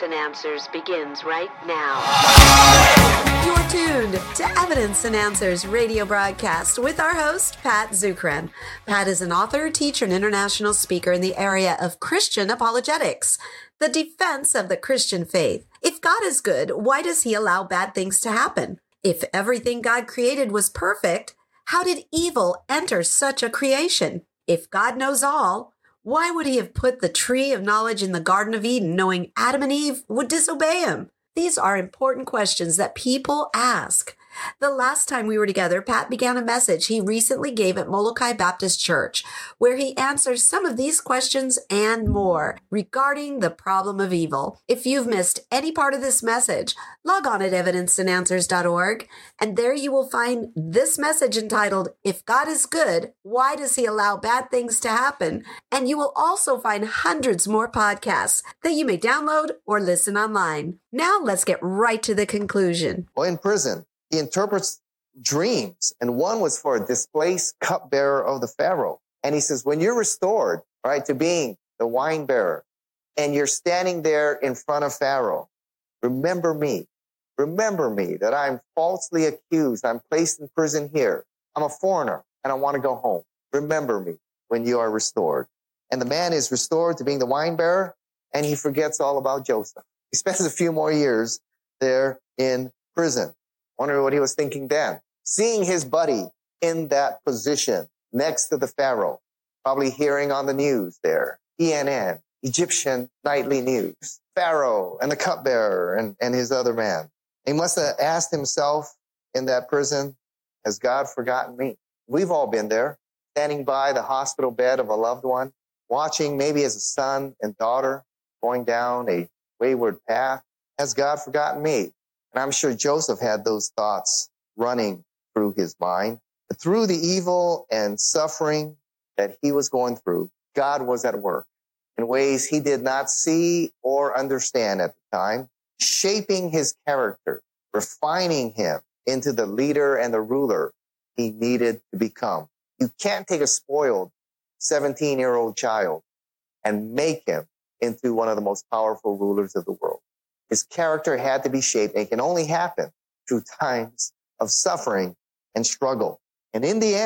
Evidence and Answers begins right now. You're tuned to Evidence and Answers radio broadcast with our host, Pat Zukeran. Pat is an author, teacher, and international speaker in the area of Christian apologetics, the defense of the Christian faith. If God is good, why does he allow bad things to happen? If everything God created was perfect, how did evil enter such a creation? If God knows all, why would he have put the tree of knowledge in the Garden of Eden knowing Adam and Eve would disobey him? These are important questions that people ask. The last time we were together, Pat began a message he recently gave at Molokai Baptist Church, where he answers some of these questions and more regarding the problem of evil. If you've missed any part of this message, log on at evidenceandanswers.org, and there you will find this message entitled, If God is Good, Why Does He Allow Bad Things to Happen? And you will also find hundreds more podcasts that you may download or listen online. Now let's get right to the conclusion. Well, in prison, he interprets dreams, and one was for a displaced cupbearer of the Pharaoh. And he says, when you're restored, right, to being the wine bearer, and you're standing there in front of Pharaoh, remember me that I'm falsely accused. I'm placed in prison here. I'm a foreigner and I want to go home. Remember me when you are restored. And the man is restored to being the wine bearer, and he forgets all about Joseph. He spends a few more years there in prison. Wonder what he was thinking then. Seeing his buddy in that position next to the Pharaoh, probably hearing on the news there, ENN, Egyptian nightly news, Pharaoh and the cupbearer and his other man. He must have asked himself in that prison, has God forgotten me? We've all been there, standing by the hospital bed of a loved one, watching maybe as a son and daughter going down a wayward path. Has God forgotten me? And I'm sure Joseph had those thoughts running through his mind. But through the evil and suffering that he was going through, God was at work in ways he did not see or understand at the time, shaping his character, refining him into the leader and the ruler he needed to become. You can't take a spoiled 17-year-old child and make him into one of the most powerful rulers of the world. His character had to be shaped, and it can only happen through times of suffering and struggle. And in the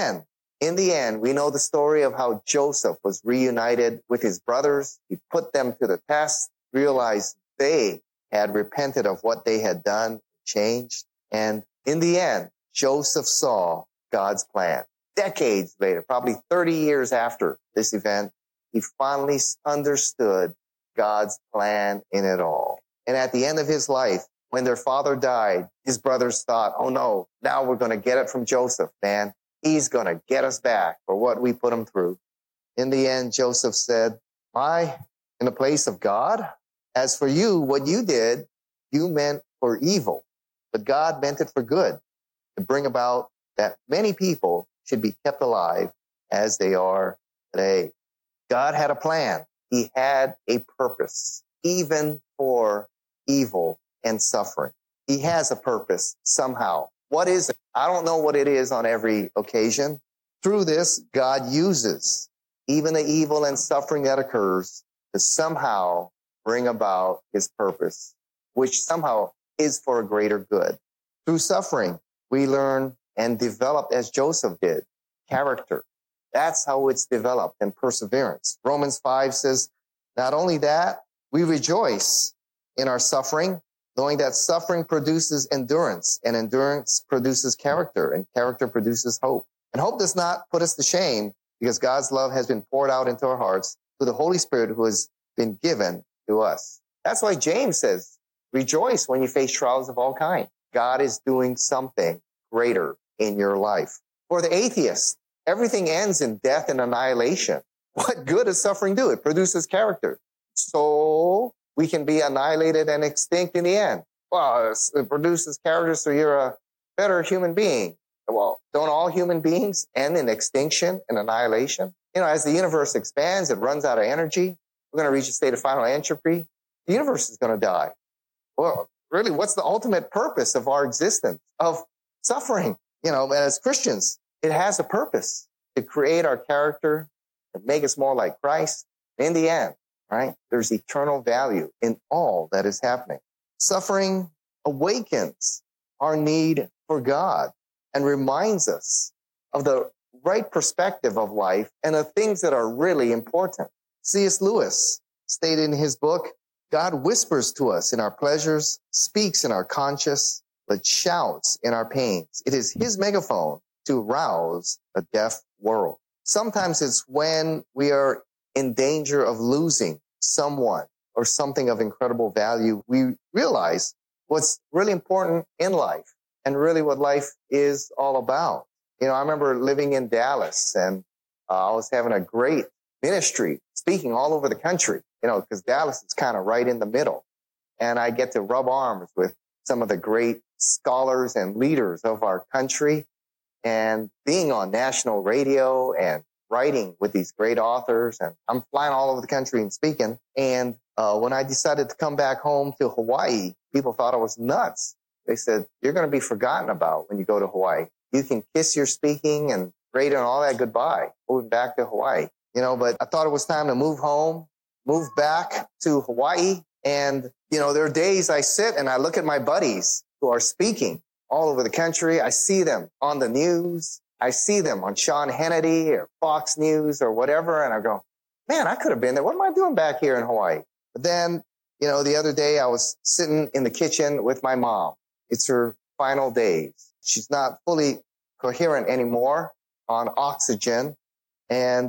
end, we know the story of how Joseph was reunited with his brothers. He put them to the test, realized they had repented of what they had done, changed. And in the end, Joseph saw God's plan. Decades later, probably 30 years after this event, he finally understood God's plan in it all. And at the end of his life, when their father died, his brothers thought, oh no, now we're going to get it from Joseph, man. He's going to get us back for what we put him through. In the end, Joseph said, am I in the place of God? As for you, what you did, you meant for evil, but God meant it for good, to bring about that many people should be kept alive as they are today. God had a plan. He had a purpose, even for evil and suffering. He has a purpose somehow. What is it? I don't know what it is on every occasion. Through this, God uses even the evil and suffering that occurs to somehow bring about his purpose, which somehow is for a greater good. Through suffering, we learn and develop, as Joseph did, character. That's how it's developed, and perseverance. Romans 5 says, not only that, we rejoice in our suffering, knowing that suffering produces endurance, and endurance produces character, and character produces hope. And hope does not put us to shame, because God's love has been poured out into our hearts through the Holy Spirit who has been given to us. That's why James says, rejoice when you face trials of all kinds. God is doing something greater in your life. For the atheist, everything ends in death and annihilation. What good does suffering do? It produces character. So we can be annihilated and extinct in the end. Well, it produces character, so you're a better human being. Well, don't all human beings end in extinction and annihilation? You know, as the universe expands, it runs out of energy. We're going to reach a state of final entropy. The universe is going to die. Well, really, what's the ultimate purpose of our existence, of suffering? You know, as Christians, it has a purpose to create our character, to make us more like Christ. In the end, right? There's eternal value in all that is happening. Suffering awakens our need for God and reminds us of the right perspective of life and the things that are really important. C.S. Lewis stated in his book, God whispers to us in our pleasures, speaks in our conscience, but shouts in our pains. It is his megaphone to rouse a deaf world. Sometimes it's when we are in danger of losing someone or something of incredible value, we realize what's really important in life and really what life is all about. You know, I remember living in Dallas and I was having a great ministry speaking all over the country, you know, because Dallas is kind of right in the middle. And I get to rub arms with some of the great scholars and leaders of our country and being on national radio and writing with these great authors. And I'm flying all over the country and speaking. And when I decided to come back home to Hawaii, people thought I was nuts. They said, you're going to be forgotten about when you go to Hawaii. You can kiss your speaking and great and all that goodbye, moving back to Hawaii. You know, but I thought it was time to move home, move back to Hawaii. And, you know, there are days I sit and I look at my buddies who are speaking all over the country. I see them on the news. I see them on Sean Hannity or Fox News or whatever. And I go, man, I could have been there. What am I doing back here in Hawaii? But then, you know, the other day I was sitting in the kitchen with my mom. It's her final days. She's not fully coherent anymore on oxygen. And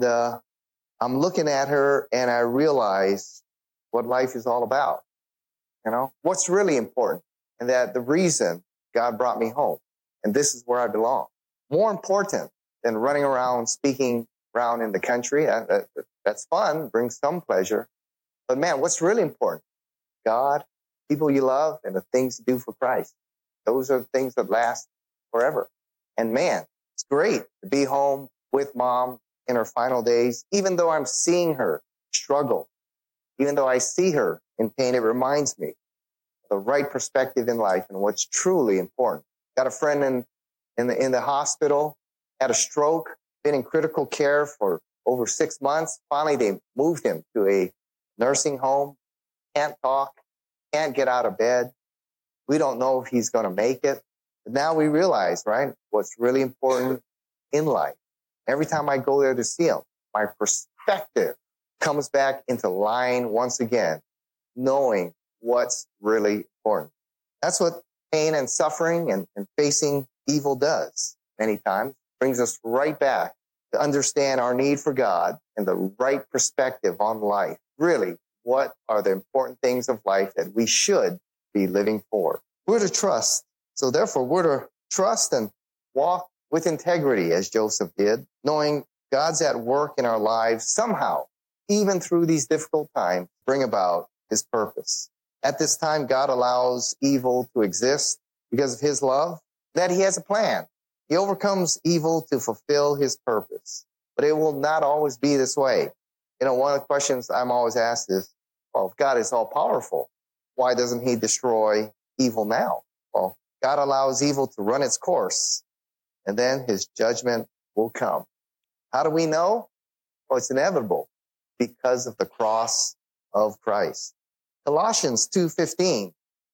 I'm looking at her and I realize what life is all about. You know, what's really important, and that the reason God brought me home, and this is where I belong. More important than running around speaking around in the country. That's fun, brings some pleasure. But man, what's really important? God, people you love, and the things you do for Christ. Those are the things that last forever. And man, it's great to be home with mom in her final days, even though I'm seeing her struggle, even though I see her in pain. It reminds me of the right perspective in life and what's truly important. Got a friend in the hospital, had a stroke, been in critical care for over 6 months. Finally, they moved him to a nursing home. Can't talk, can't get out of bed. We don't know if he's going to make it. But now we realize, right, what's really important in life. Every time I go there to see him, my perspective comes back into line once again, knowing what's really important. That's what pain and suffering and facing evil does many times. Brings us right back to understand our need for God and the right perspective on life. Really, what are the important things of life that we should be living for? We're to trust. So therefore, we're to trust and walk with integrity as Joseph did, knowing God's at work in our lives somehow, even through these difficult times, bring about his purpose. At this time, God allows evil to exist because of his love, that he has a plan. He overcomes evil to fulfill his purpose, but it will not always be this way. You know, one of the questions I'm always asked is, well, if God is all powerful, why doesn't he destroy evil now? Well, God allows evil to run its course, and then his judgment will come. How do we know? Well, it's inevitable because of the cross of Christ. Colossians 2:15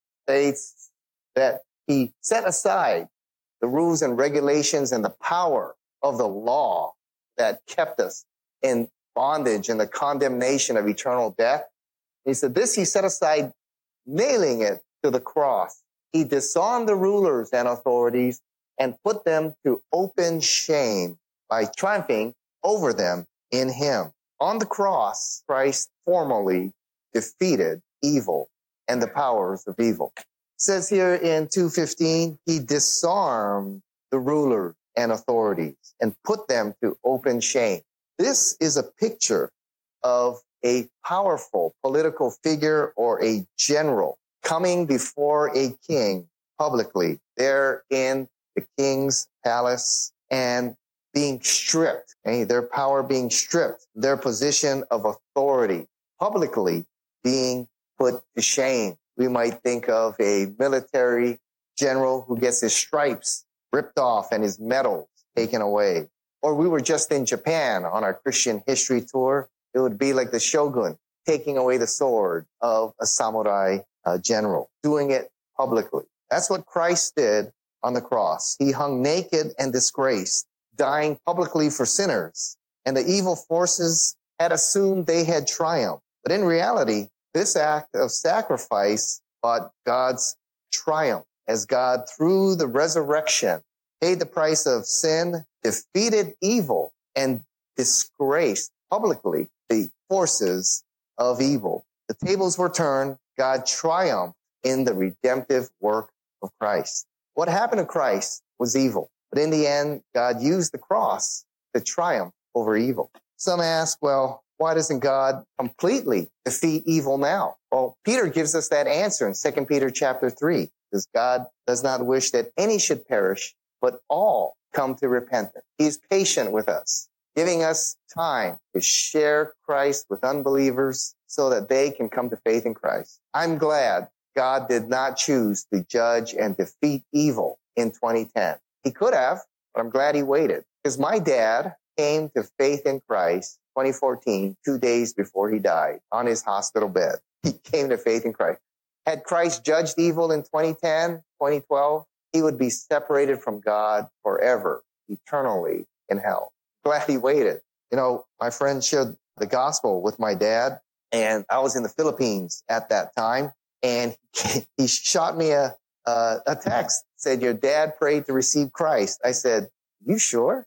states that he set aside the rules and regulations and the power of the law that kept us in bondage and the condemnation of eternal death. He said this he set aside, nailing it to the cross. He disarmed the rulers and authorities and put them to open shame by triumphing over them in him. On the cross, Christ formally defeated evil and the powers of evil. It says here in 2:15, he disarmed the rulers and authorities and put them to open shame. This is a picture of a powerful political figure or a general coming before a king publicly there in the king's palace and being stripped, their power being stripped, their position of authority publicly being put to shame. We might think of a military general who gets his stripes ripped off and his medals taken away. Or we were just in Japan on our Christian history tour. It would be like the shogun taking away the sword of a samurai general, doing it publicly. That's what Christ did on the cross. He hung naked and disgraced, dying publicly for sinners. And the evil forces had assumed they had triumphed. But in reality, this act of sacrifice brought God's triumph as God, through the resurrection, paid the price of sin, defeated evil, and disgraced publicly the forces of evil. The tables were turned. God triumphed in the redemptive work of Christ. What happened to Christ was evil. But in the end, God used the cross to triumph over evil. Some ask, well, why doesn't God completely defeat evil now? Well, Peter gives us that answer in 2 Peter chapter 3. Because God does not wish that any should perish, but all come to repentance. He's patient with us, giving us time to share Christ with unbelievers so that they can come to faith in Christ. I'm glad God did not choose to judge and defeat evil in 2010. He could have, but I'm glad he waited. Because my dad came to faith in Christ 2014, 2 days before he died on his hospital bed. He came to faith in Christ. Had Christ judged evil in 2010, 2012, he would be separated from God forever, eternally in hell. Glad he waited. You know, my friend shared the gospel with my dad, and I was in the Philippines at that time, and he shot me a text, said, your dad prayed to receive Christ. I said, you sure?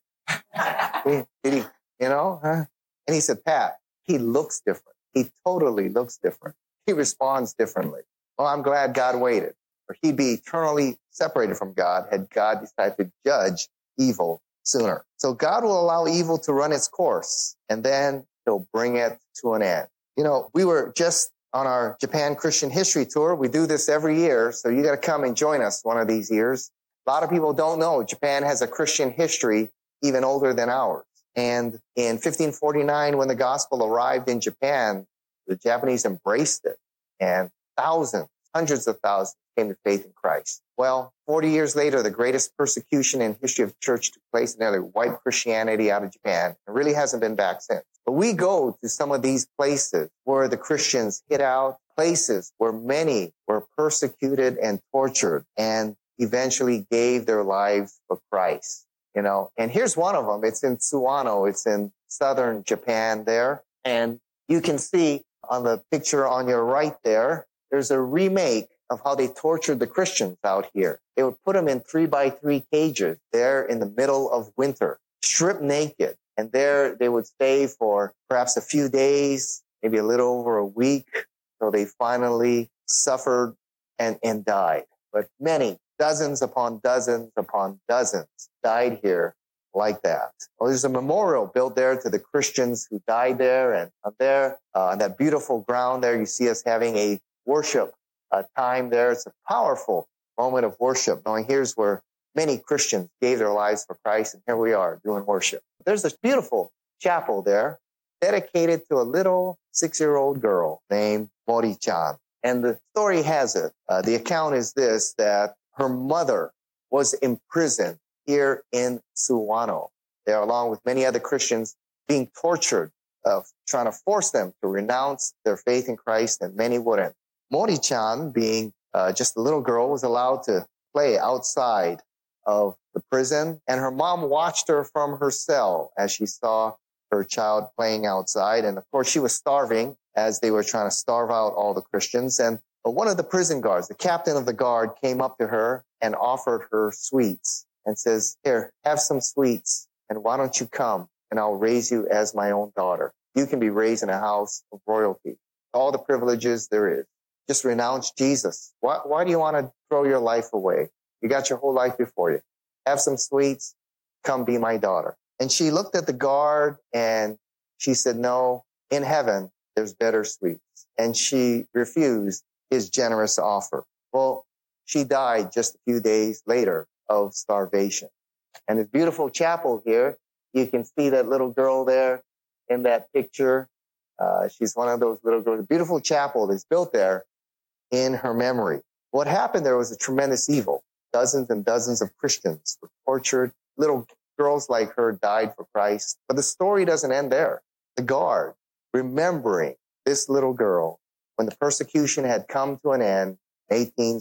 Did he, And he said, Pat, he looks different. He totally looks different. He responds differently. Well, I'm glad God waited, or he'd be eternally separated from God had God decided to judge evil sooner. So God will allow evil to run its course, and then he'll bring it to an end. You know, we were just on our Japan Christian history tour. We do this every year, so you got to come and join us one of these years. A lot of people don't know Japan has a Christian history even older than ours. And in 1549, when the gospel arrived in Japan, the Japanese embraced it, and thousands, hundreds of thousands came to faith in Christ. Well, 40 years later, the greatest persecution in history of the church took place, and they wiped Christianity out of Japan. It really hasn't been back since. But we go to some of these places where the Christians hid out, places where many were persecuted and tortured and eventually gave their lives for Christ. And here's one of them. It's in Suwano. It's in southern Japan there. And you can see on the picture on your right there, there's a remake of how they tortured the Christians out here. They would put them in 3x3 cages there in the middle of winter, stripped naked. And there they would stay for perhaps a few days, maybe a little over a week, till they finally suffered and died. But many, dozens upon dozens died here like that. Well, there's a memorial built there to the Christians who died there. And up there, on that beautiful ground there, you see us having a worship time there. It's a powerful moment of worship, knowing here's where many Christians gave their lives for Christ, and here we are doing worship. There's this beautiful chapel there dedicated to a little 6-year-old girl named Mori-chan. And the story has it, the account is this, that her mother was imprisoned here in Suwano, there along with many other Christians being tortured, trying to force them to renounce their faith in Christ, and many wouldn't. Mori-chan, being just a little girl, was allowed to play outside of the prison, and her mom watched her from her cell as she saw her child playing outside. And of course, she was starving as they were trying to starve out all the Christians. And one of the prison guards, the captain of the guard, came up to her and offered her sweets and says, here, have some sweets, and why don't you come and I'll raise you as my own daughter. You can be raised in a house of royalty. All the privileges there is. Just renounce Jesus. Why do you want to throw your life away? You got your whole life before you. Have some sweets. Come be my daughter. And she looked at the guard and she said, no, in heaven, there's better sweets. And she refused his generous offer. Well, she died just a few days later of starvation. And this beautiful chapel here, you can see that little girl there in that picture. She's one of those little girls. A beautiful chapel that's built there in her memory. What happened there was a tremendous evil. Dozens and dozens of Christians were tortured. Little girls like her died for Christ. But the story doesn't end there. The guard, remembering this little girl, when the persecution had come to an end in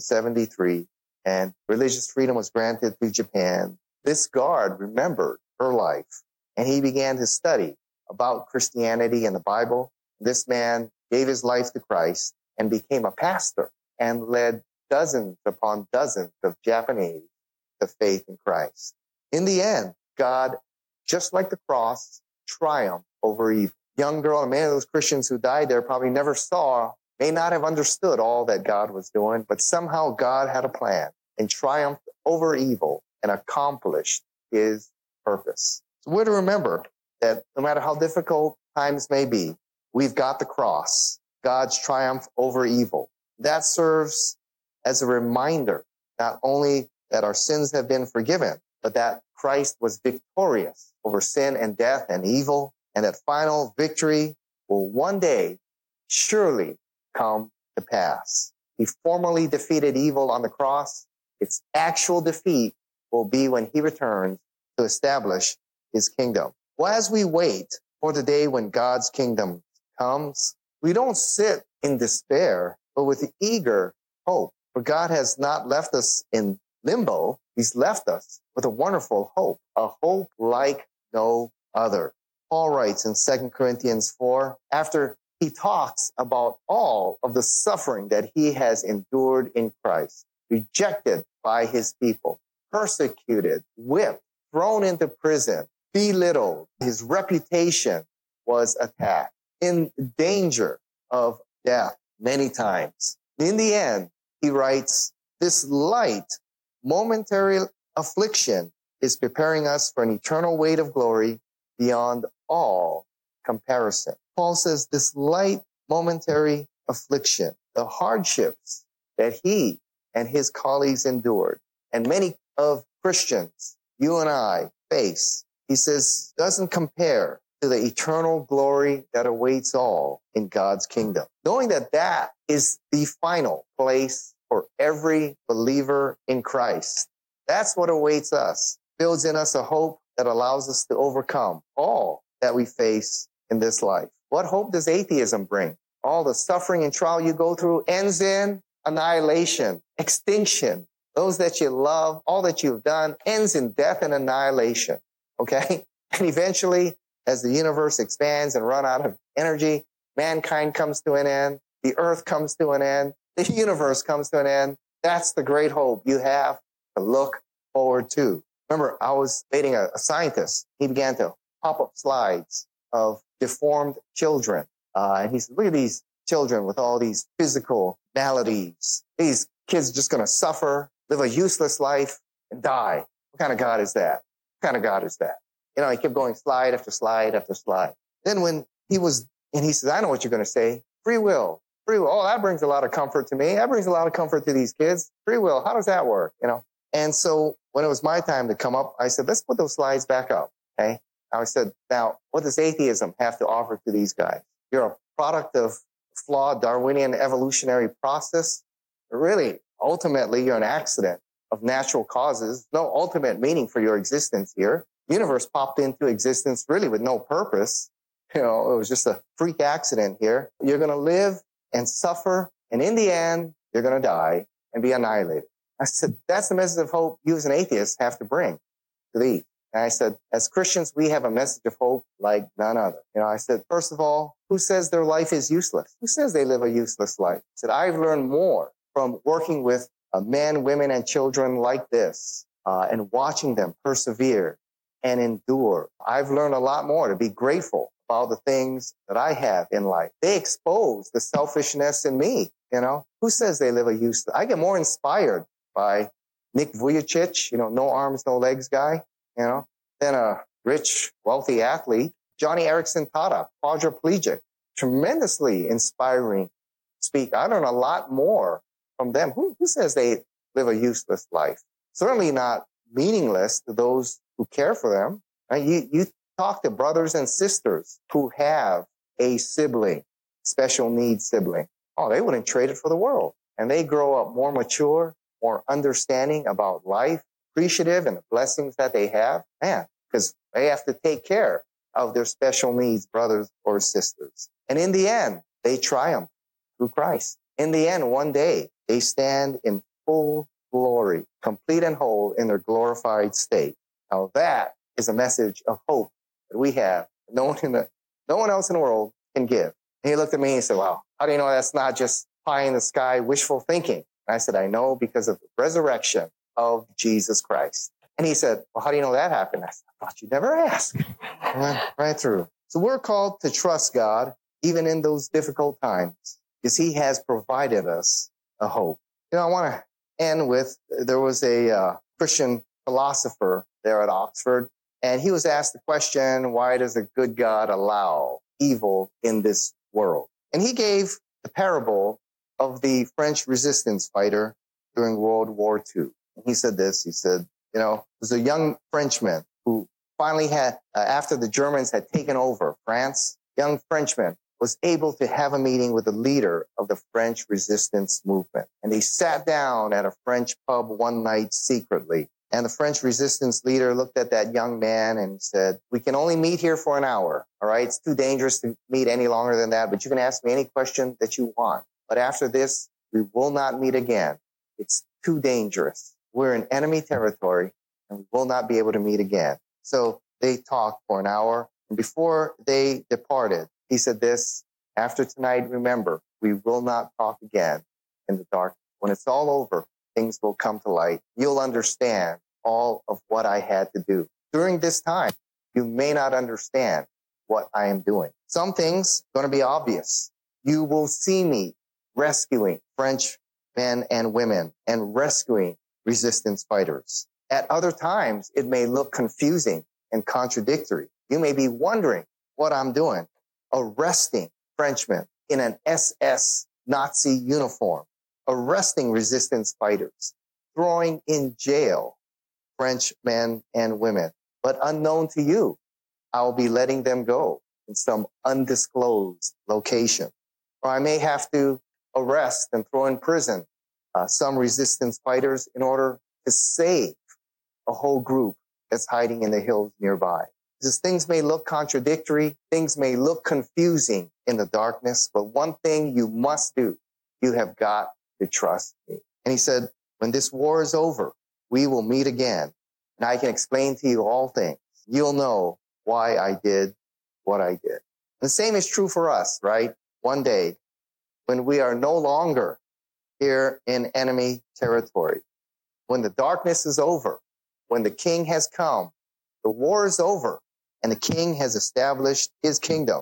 1873 and religious freedom was granted to Japan, this guard remembered her life and he began to study about Christianity and the Bible. This man gave his life to Christ and became a pastor and led dozens upon dozens of Japanese to faith in Christ. In the end, God, just like the cross, triumphed over evil. Young girl and many of those Christians who died there probably never saw, may not have understood all that God was doing, but somehow God had a plan and triumphed over evil and accomplished his purpose. So we're to remember that no matter how difficult times may be, we've got the cross, God's triumph over evil. That serves as a reminder, not only that our sins have been forgiven, but that Christ was victorious over sin and death and evil, and that final victory will one day surely come to pass. He formally defeated evil on the cross. Its actual defeat will be when he returns to establish his kingdom. Well, as we wait for the day when God's kingdom comes, we don't sit in despair, but with eager hope. For God has not left us in limbo. He's left us with a wonderful hope, a hope like no other. Paul writes in 2 Corinthians 4, after he talks about all of the suffering that he has endured in Christ, rejected by his people, persecuted, whipped, thrown into prison, belittled. His reputation was attacked, in danger of death many times. In the end, he writes, this light, momentary affliction is preparing us for an eternal weight of glory beyond all comparison. Paul says this light, momentary affliction, the hardships that he and his colleagues endured, and many of Christians, you and I, face, he says, doesn't compare to the eternal glory that awaits all in God's kingdom. Knowing that that is the final place for every believer in Christ. That's what awaits us, builds in us a hope that allows us to overcome all that we face in this life. What hope does atheism bring? All the suffering and trial you go through ends in annihilation, extinction. Those that you love, all that you've done ends in death and annihilation. Okay? And eventually, as the universe expands and run out of energy, mankind comes to an end, the earth comes to an end, the universe comes to an end. That's the great hope you have to look forward to. Remember, I was dating a scientist. He began to pop up slides of deformed children. And he said, look at these children with all these physical maladies. These kids are just going to suffer, live a useless life, and die. What kind of God is that? What kind of God is that? You know, he kept going slide after slide after slide. Then when he says, I know what you're going to say. Free will. Free will. Oh, that brings a lot of comfort to me. That brings a lot of comfort to these kids. Free will. How does that work? You know? And so when it was my time to come up, I said, let's put those slides back up. Okay. I said, now, what does atheism have to offer to these guys? You're a product of flawed Darwinian evolutionary process. Really, ultimately, you're an accident of natural causes. No ultimate meaning for your existence here. The universe popped into existence really with no purpose. You know, it was just a freak accident here. You're going to live and suffer, and in the end, you're going to die and be annihilated. I said, that's the message of hope you as an atheist have to bring to these. And I said, as Christians, we have a message of hope like none other. You know, I said, first of all, who says their life is useless? Who says they live a useless life? I said, I've learned more from working with men, women, and children like this and watching them persevere and endure. I've learned a lot more to be grateful about the things that I have in life. They expose the selfishness in me. You know, who says they live a useless? I get more inspired by Nick Vujicic, you know, no arms, no legs guy, you know, than a rich, wealthy athlete. Johnny Erickson Tata, quadriplegic, tremendously inspiring speak. I learn a lot more from them. Who says they live a useless life? Certainly not meaningless to those who care for them. Right? You talk to brothers and sisters who have a sibling, special needs sibling. Oh, they wouldn't trade it for the world. And they grow up more mature, more understanding about life, appreciative and the blessings that they have. Man, because they have to take care of their special needs brothers or sisters. And in the end, they triumph through Christ. In the end, one day, they stand in full glory, complete and whole in their glorified state. Now that is a message of hope that we have. No one else in the world can give. And he looked at me and he said, well, how do you know that's not just pie in the sky, wishful thinking? And I said, I know because of the resurrection of Jesus Christ. And he said, well, how do you know that happened? I said, I thought you'd never ask. I went right through. So we're called to trust God, even in those difficult times, because he has provided us a hope. I want to end with, there was a Christian philosopher there at Oxford, and he was asked the question, why does a good God allow evil in this world? And he gave the parable of the French resistance fighter during World War II. And he said this, he said, there was a young Frenchman who finally had, after the Germans had taken over France, young Frenchman was able to have a meeting with the leader of the French resistance movement. And they sat down at a French pub one night secretly. And the French resistance leader looked at that young man and said, we can only meet here for an hour. All right. It's too dangerous to meet any longer than that, but you can ask me any question that you want. But after this, we will not meet again. It's too dangerous. We're in enemy territory and we will not be able to meet again. So they talked for an hour. And before they departed, he said this, after tonight, remember, we will not talk again in the dark. When it's all over, things will come to light. You'll understand all of what I had to do. During this time, you may not understand what I am doing. Some things are going to be obvious. You will see me rescuing French men and women and rescuing resistance fighters. At other times, it may look confusing and contradictory. You may be wondering what I'm doing. Arresting Frenchmen in an SS Nazi uniform, arresting resistance fighters, throwing in jail French men and women. But unknown to you, I'll be letting them go in some undisclosed location. Or I may have to arrest and throw in prison some resistance fighters in order to save a whole group that's hiding in the hills nearby. Because things may look contradictory, things may look confusing in the darkness, but one thing you must do, you have got to trust me. And he said, when this war is over, we will meet again, and I can explain to you all things. You'll know why I did what I did. And the same is true for us, right? One day, when we are no longer here in enemy territory, when the darkness is over, when the king has come, the war is over, and the king has established his kingdom,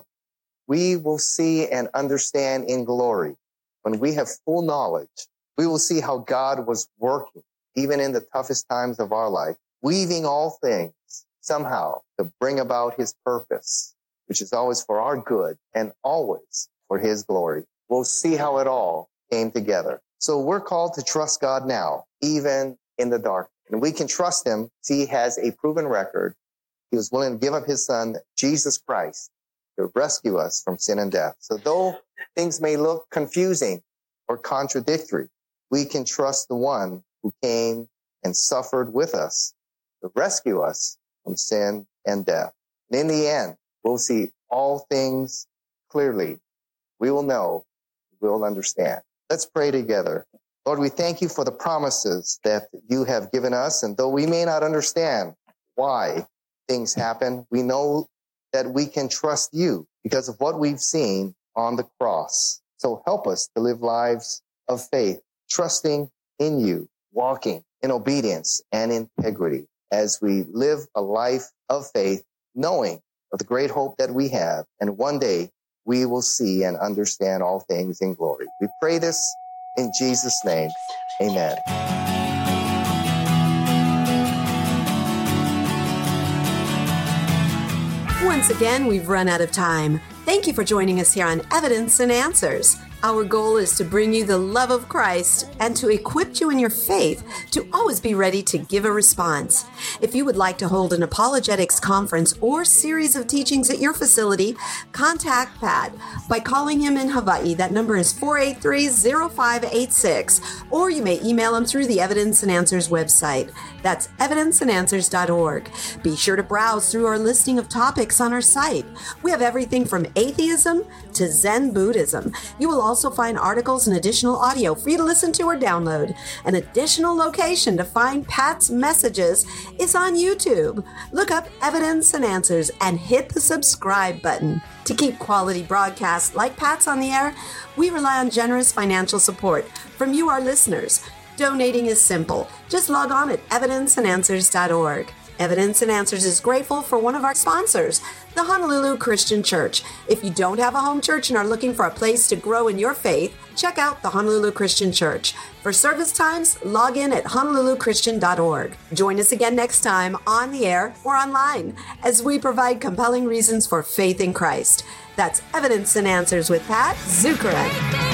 we will see and understand in glory. When we have full knowledge, we will see how God was working, even in the toughest times of our life, weaving all things somehow to bring about his purpose, which is always for our good and always for his glory. We'll see how it all came together. So we're called to trust God now, even in the dark. And we can trust him. He has a proven record. He was willing to give up his son, Jesus Christ, to rescue us from sin and death. So though things may look confusing or contradictory, we can trust the one who came and suffered with us to rescue us from sin and death. And in the end, we'll see all things clearly. We will know, we will understand. Let's pray together. Lord, we thank you for the promises that you have given us. And though we may not understand why things happen, we know that we can trust you because of what we've seen on the cross. So help us to live lives of faith, trusting in you, walking in obedience and integrity as we live a life of faith, knowing of the great hope that we have. And one day we will see and understand all things in glory. We pray this in Jesus' name. Amen. Once again, we've run out of time. Thank you for joining us here on Evidence and Answers. Our goal is to bring you the love of Christ and to equip you in your faith to always be ready to give a response. If you would like to hold an apologetics conference or series of teachings at your facility, contact Pat by calling him in Hawaii. That number is 483-0586, or you may email him through the Evidence and Answers website. That's evidenceandanswers.org. Be sure to browse through our listing of topics on our site. We have everything from atheism to Zen Buddhism. You will also find articles and additional audio for you to listen to or download. An additional location to find Pat's messages is on YouTube. Look up Evidence and Answers and hit the subscribe button. To keep quality broadcasts like Pat's on the air, we rely on generous financial support from you, our listeners. Donating is simple. Just log on at evidenceandanswers.org. Evidence and Answers is grateful for one of our sponsors, the Honolulu Christian Church. If you don't have a home church and are looking for a place to grow in your faith, check out the Honolulu Christian Church. For service times, log in at honoluluchristian.org. Join us again next time on the air or online as we provide compelling reasons for faith in Christ. That's Evidence and Answers with Pat Zukeran.